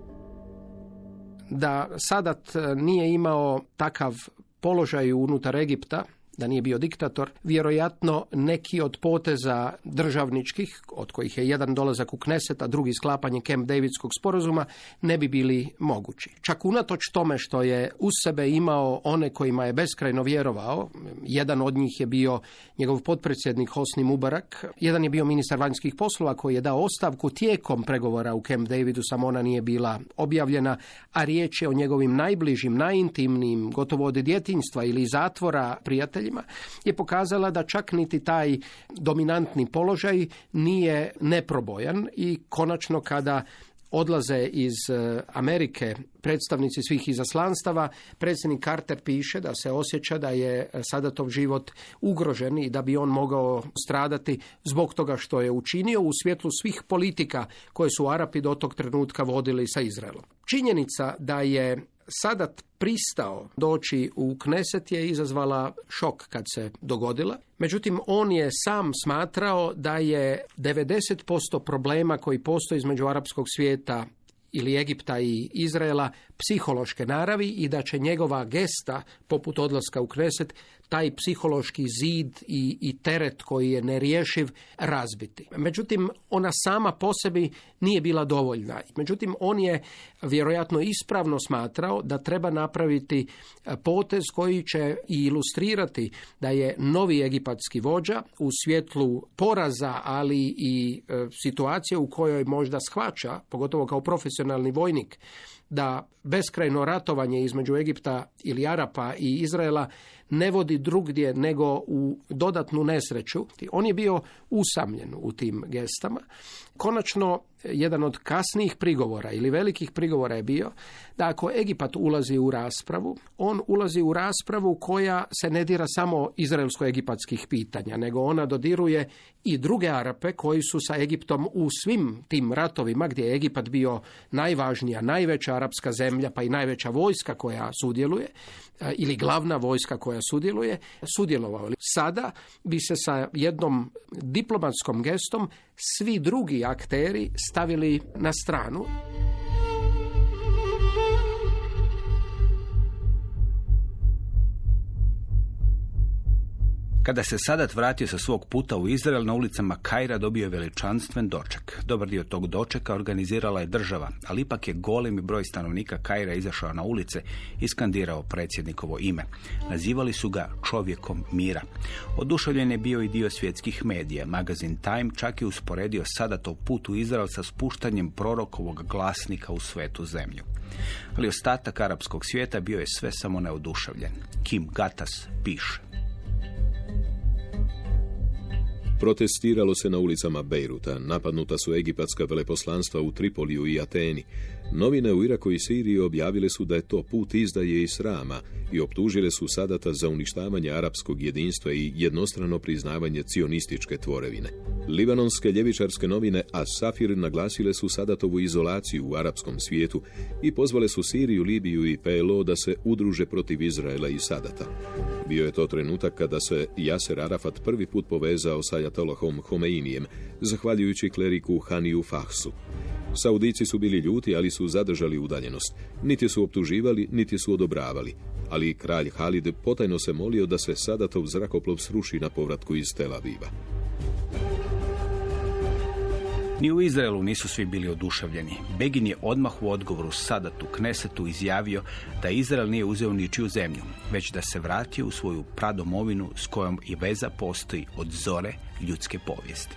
Speaker 4: Da Sadat nije imao takav položaj unutar Egipta, da nije bio diktator, vjerojatno neki od poteza državničkih, od kojih je jedan dolazak u Kneset, a drugi sklapanje Camp Davidskog sporazuma, ne bi bili mogući. Čak unatoč tome što je uz sebe imao one kojima je beskrajno vjerovao, jedan od njih je bio njegov potpredsjednik Hosni Mubarak, jedan je bio ministar vanjskih poslova koji je dao ostavku tijekom pregovora u Camp Davidu, samo ona nije bila objavljena, a riječ je o njegovim najbližim, najintimnijim, gotovo od djetinjstva ili zatvora prijateljima, je pokazala da čak niti taj dominantni položaj nije neprobojan i konačno kada odlaze iz Amerike predstavnici svih izaslanstava, predsjednik Carter piše da se osjeća da je Sadatov život ugrožen i da bi on mogao stradati zbog toga što je učinio u svjetlu svih politika koje su Arapi do tog trenutka vodili sa Izraelom. Činjenica da je Sadat pristao doći u Kneset je izazvala šok kad se dogodila. Međutim, on je sam smatrao da je devedeset posto problema koji postoji između arapskog svijeta ili Egipta i Izraela psihološke naravi i da će njegova gesta, poput odlaska u Kneset, taj psihološki zid i, i teret koji je nerješiv razbiti. Međutim, ona sama po sebi nije bila dovoljna. Međutim, on je vjerojatno ispravno smatrao da treba napraviti potez koji će i ilustrirati da je novi egipatski vođa u svjetlu poraza, ali i e, situacije u kojoj možda shvaća, pogotovo kao profesionalni vojnik, da beskrajno ratovanje između Egipta ili Arapa i Izraela ne vodi drugdje nego u dodatnu nesreću. On je bio usamljen u tim gestama. Konačno, jedan od kasnijih prigovora ili velikih prigovora je bio da ako Egipat ulazi u raspravu, on ulazi u raspravu koja se ne dira samo izraelsko-egipatskih pitanja, nego ona dodiruje i druge Arape koji su sa Egiptom u svim tim ratovima gdje je Egipat bio najvažnija, najveća arapska zemlja, pa i najveća vojska koja sudjeluje, ili glavna vojska koja sudjeluje, sudjelovao. Sada bi se sa jednom diplomatskom gestom svi drugi akteri stavili na stranu.
Speaker 2: Kada se Sadat vratio sa svog puta u Izrael, na ulicama Kaira dobio je veličanstven doček. Dobar dio tog dočeka organizirala je država, ali ipak je golemi broj stanovnika Kaira izašao na ulice i skandirao predsjednikovo ime. Nazivali su ga čovjekom mira. Oduševljen je bio i dio svjetskih medija. Magazin Time čak je usporedio Sadatov put u Izrael sa spuštanjem prorokovog glasnika u svetu zemlju. Ali ostatak arapskog svijeta bio je sve samo neoduševljen. Kim Gatas piše:
Speaker 3: Protestiralo se na ulicama Bejruta, napadnuta su egipatska veleposlanstva u Tripoliju i Ateni. Novine u Iraku i Siriji objavile su da je to put izdaje i srama i optužile su Sadata za uništavanje arapskog jedinstva i jednostrano priznavanje cionističke tvorevine. Libanonske ljevičarske novine As-Safir naglasile su Sadatovu izolaciju u arapskom svijetu i pozvale su Siriju, Libiju i P L O da se udruže protiv Izraela i Sadata. Bio je to trenutak kada se Jaser Arafat prvi put povezao sa Ajatollahom Homeinijem, zahvaljujući kleriku Haniju Fahsu. Saudici su bili ljuti, ali su zadržali udaljenost. Niti su optuživali, niti su odobravali. Ali kralj Halid potajno se molio da se Sadatov zrakoplov sruši na povratku iz Tel Aviva.
Speaker 2: Ni u Izraelu nisu svi bili oduševljeni. Begin je odmah u odgovoru Sadatu Knesetu izjavio da Izrael nije uzeo ničiju zemlju, već da se vratio u svoju pradomovinu s kojom i veza postoji od zore ljudske povijesti.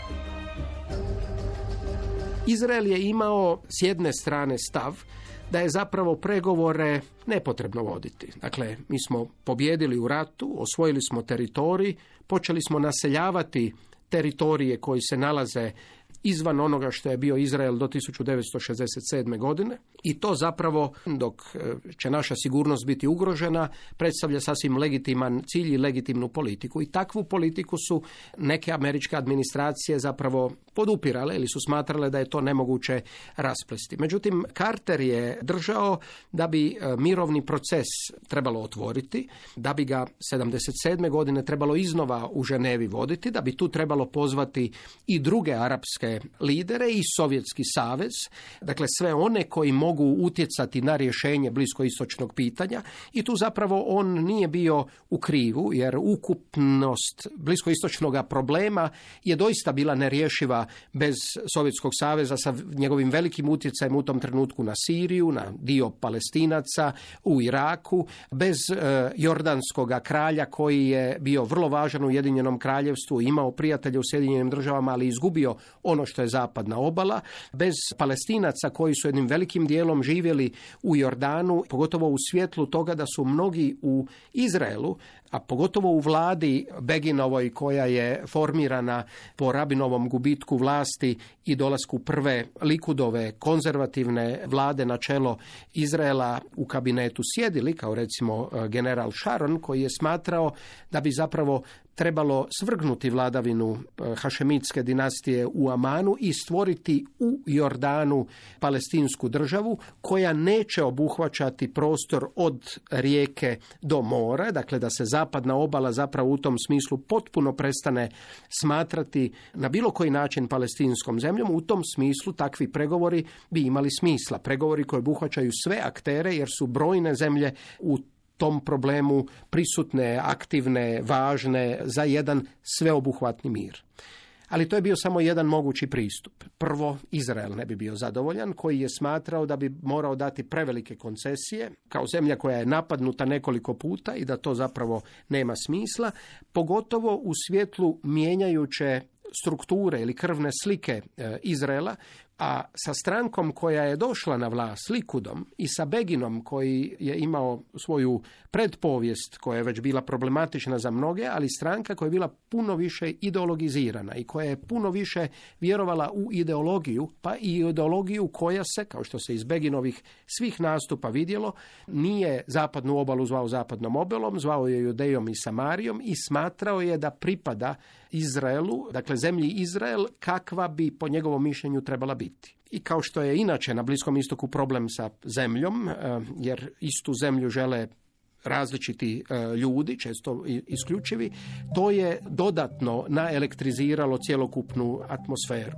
Speaker 4: Izrael je imao s jedne strane stav da je zapravo pregovore nepotrebno voditi. Dakle, mi smo pobjedili u ratu, osvojili smo teritorij, počeli smo naseljavati teritorije koji se nalaze izvan onoga što je bio Izrael do tisuću devetsto šezdeset sedme. godine i to zapravo, dok će naša sigurnost biti ugrožena, predstavlja sasvim legitiman cilj i legitimnu politiku. I takvu politiku su neke američke administracije zapravo podupirale ili su smatrale da je to nemoguće rasplesti. Međutim, Carter je držao da bi mirovni proces trebalo otvoriti, da bi ga sedamdeset sedme. godine trebalo iznova u Ženevi voditi, da bi tu trebalo pozvati i druge arapske lidere i Sovjetski savez, dakle sve one koji mogu utjecati na rješenje bliskoistočnog pitanja i tu zapravo on nije bio u krivu jer ukupnost bliskoistočnog problema je doista bila nerješiva bez Sovjetskog saveza sa njegovim velikim utjecajem u tom trenutku na Siriju, na dio Palestinaca, u Iraku, bez e, jordanskog kralja koji je bio vrlo važan u Ujedinjenom kraljevstvu, imao prijatelje u Sjedinjenim državama, ali izgubio ono što je zapadna obala, bez Palestinaca koji su jednim velikim dijelom živjeli u Jordanu, pogotovo u svjetlu toga da su mnogi u Izraelu, a pogotovo u vladi Beginovoj koja je formirana po Rabinovom gubitku vlasti i dolasku prve Likudove konzervativne vlade na čelo Izraela u kabinetu sjedili, kao recimo general Sharon, koji je smatrao da bi zapravo trebalo svrgnuti vladavinu hašemitske dinastije u Amanu i stvoriti u Jordanu palestinsku državu koja neće obuhvaćati prostor od rijeke do mora, dakle da se zapadna obala zapravo u tom smislu potpuno prestane smatrati na bilo koji način palestinskom zemljom. U tom smislu takvi pregovori bi imali smisla. Pregovori koji obuhvaćaju sve aktere jer su brojne zemlje u tom problemu prisutne, aktivne, važne za jedan sveobuhvatni mir. Ali to je bio samo jedan mogući pristup. Prvo, Izrael ne bi bio zadovoljan, koji je smatrao da bi morao dati prevelike koncesije, kao zemlja koja je napadnuta nekoliko puta i da to zapravo nema smisla, pogotovo u svjetlu mijenjajuće strukture ili krvne slike e, Izraela, a sa strankom koja je došla na vlast, Likudom, i sa Beginom koji je imao svoju predpovijest koja je već bila problematična za mnoge, ali stranka koja je bila puno više ideologizirana i koja je puno više vjerovala u ideologiju, pa i ideologiju koja se, kao što se iz Beginovih svih nastupa vidjelo, nije zapadnu obalu zvao zapadnom obalom, zvao je Judejom i Samarijom i smatrao je da pripada Izraelu, dakle zemlji Izrael, kakva bi po njegovom mišljenju trebala biti. I kao što je inače na Bliskom istoku problem sa zemljom, jer istu zemlju žele različiti ljudi, često isključivi, to je dodatno naelektriziralo cjelokupnu atmosferu.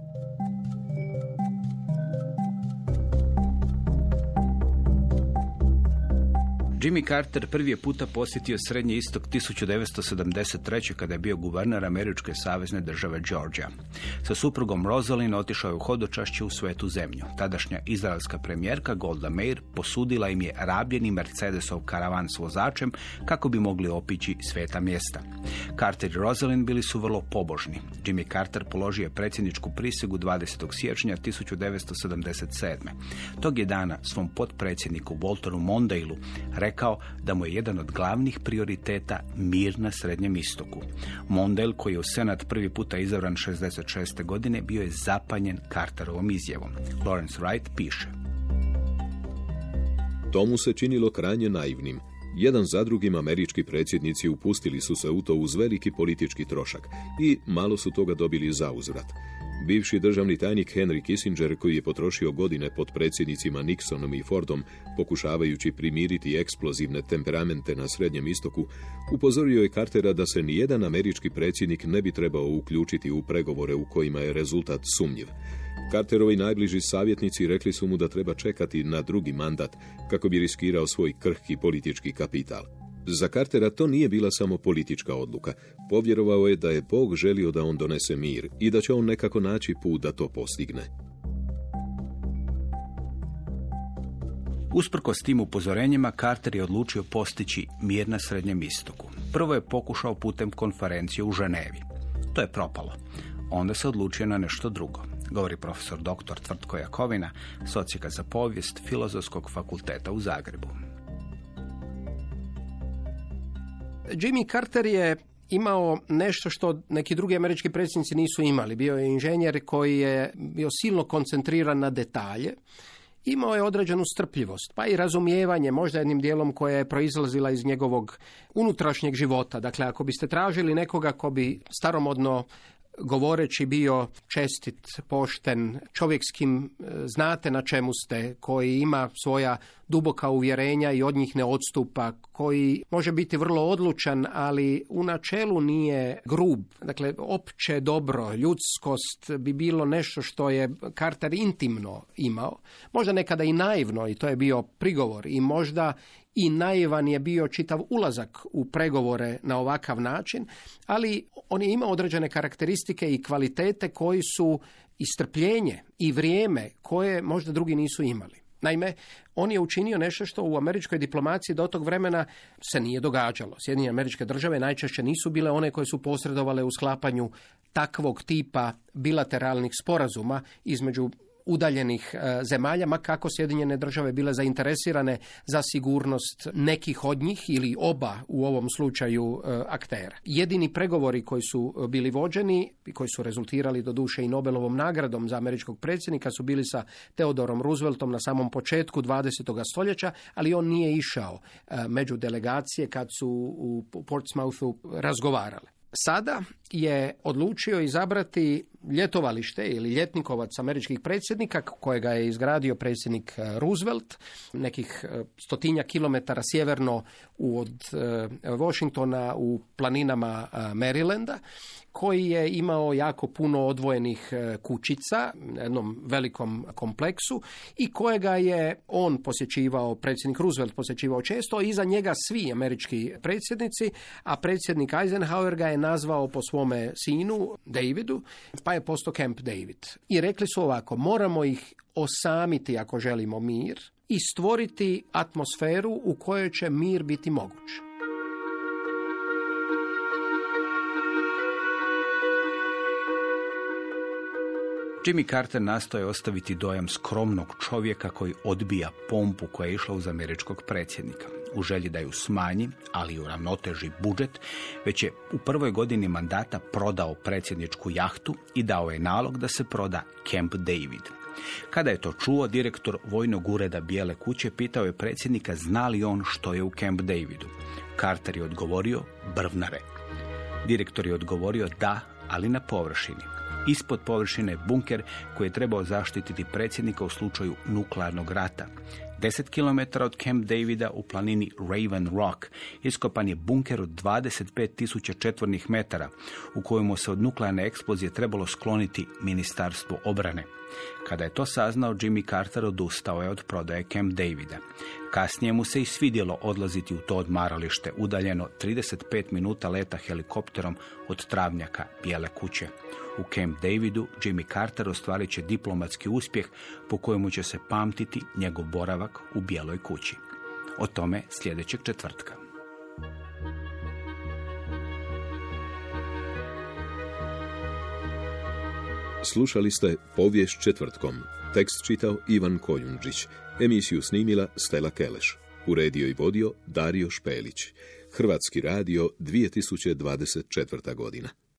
Speaker 2: Jimmy Carter prvi je puta posjetio Srednji istok tisuću devetsto sedamdeset treće. kada je bio guverner američke savezne države Georgia. Sa suprugom Rosalind otišao je u hodočašće u Svetu zemlju. Tadašnja izraelska premijerka Golda Meir posudila im je rabljeni Mercedesov karavan s vozačem kako bi mogli opići sveta mjesta. Carter i Rosalind bili su vrlo pobožni. Jimmy Carter položio je predsjedničku prisegu dvadesetog siječnja tisuću devetsto sedamdeset sedme. Tog je dana svom potpredsjedniku Walteru Mondale'u rekao rekao da mu je jedan od glavnih prioriteta mir na Srednjem istoku. Mondale, koji je u Senat prvi puta izabran šezdeset šeste. godine, bio je zapanjen Carterovom izjavom. Lawrence Wright piše:
Speaker 3: To mu se činilo krajnje naivnim. Jedan za drugim američki predsjednici upustili su se u to uz veliki politički trošak i malo su toga dobili zauzvrat. Bivši državni tajnik Henry Kissinger, koji je potrošio godine pod predsjednicima Nixonom i Fordom, pokušavajući primiriti eksplozivne temperamente na Srednjem istoku, upozorio je Cartera da se nijedan američki predsjednik ne bi trebao uključiti u pregovore u kojima je rezultat sumnjiv. Carterovi najbliži savjetnici rekli su mu da treba čekati na drugi mandat kako bi riskirao svoj krhki politički kapital. Za Cartera to nije bila samo politička odluka. Povjerovao je da je Bog želio da on donese mir i da će on nekako naći put da to postigne.
Speaker 2: Usprkos tim upozorenjima, Carter je odlučio postići mir na Srednjem istoku. Prvo je pokušao putem konferencije u Ženevi. To je propalo. Onda se odlučio na nešto drugo, govori profesor doktor Tvrtko Jakovina, socijaka za povijest Filozofskog fakulteta u Zagrebu.
Speaker 4: Jimmy Carter je imao nešto što neki drugi američki predsjednici nisu imali. Bio je inženjer koji je bio silno koncentriran na detalje. Imao je određenu strpljivost, pa i razumijevanje, možda jednim dijelom koja je proizlazila iz njegovog unutrašnjeg života. Dakle, ako biste tražili nekoga ko bi staromodno govoreći bio čestit, pošten, čovjek s kim znate na čemu ste, koji ima svoja duboka uvjerenja i od njih ne odstupa, koji može biti vrlo odlučan, ali u načelu nije grub. Dakle, opće dobro, ljudskost bi bilo nešto što je Carter intimno imao. Možda nekada i naivno, i to je bio prigovor, i možda i naivan je bio čitav ulazak u pregovore na ovakav način, ali on je imao određene karakteristike i kvalitete koji su i strpljenje i vrijeme koje možda drugi nisu imali. Naime, on je učinio nešto što u američkoj diplomaciji do tog vremena se nije događalo. Sjedinjene Američke Države najčešće nisu bile one koje su posredovale u sklapanju takvog tipa bilateralnih sporazuma između udaljenih zemalja, ma kako Sjedinjene Države bile zainteresirane za sigurnost nekih od njih ili oba u ovom slučaju aktera. Jedini pregovori koji su bili vođeni i koji su rezultirali doduše i Nobelovom nagradom za američkog predsjednika su bili sa Theodorom Rooseveltom na samom početku dvadesetog stoljeća, ali on nije išao među delegacije kad su u Portsmouthu razgovarale. Sada je odlučio izabrati ljetovalište ili ljetnikovac američkih predsjednika kojega je izgradio predsjednik Roosevelt, nekih stotinja kilometara sjeverno od Washingtona u planinama Marylanda, koji je imao jako puno odvojenih kućica, jednom velikom kompleksu i kojega je on posjećivao, predsjednik Roosevelt posjećivao često, i iza njega svi američki predsjednici, a predsjednik Eisenhower ga je nazvao po svome sinu Davidu, pa je postao Camp David. I rekli su ovako: moramo ih osamiti ako želimo mir i stvoriti atmosferu u kojoj će mir biti moguć.
Speaker 2: Jimmy Carter nastoje ostaviti dojam skromnog čovjeka koji odbija pompu koja je išla uz američkog predsjednika. U želji da ju smanji, ali i uravnoteži budžet, već je u prvoj godini mandata prodao predsjedničku jahtu i dao je nalog da se proda Camp David. Kada je to čuo, direktor vojnog ureda Bijele kuće pitao je predsjednika zna li on što je u Camp Davidu. Carter je odgovorio brvnare. Direktor je odgovorio da, ali na površini. Ispod površine je bunker koji je trebao zaštititi predsjednika u slučaju nuklearnog rata. Deset kilometara od Camp Davida u planini Raven Rock iskopan je bunker od dvadeset pet tisuća četvornih metara u kojemu se od nuklearne eksplozije trebalo skloniti Ministarstvo obrane. Kada je to saznao, Jimmy Carter odustao je od prodaje Camp Davida. Kasnije mu se i svidjelo odlaziti u to odmaralište, udaljeno trideset pet minuta leta helikopterom od travnjaka Bijele kuće. U Camp Davidu Jimmy Carter ostvarit će diplomatski uspjeh po kojemu će se pamtiti njegov boravak u Bijeloj kući. O tome sljedećeg četvrtka.
Speaker 3: Slušali ste Povijest četvrtkom. Tekst čitao Ivan Kojundžić. Emisiju snimila Stella Keleš. Uredio i vodio Dario Špelić. Hrvatski radio, dvije tisuće dvadeset četvrta godina.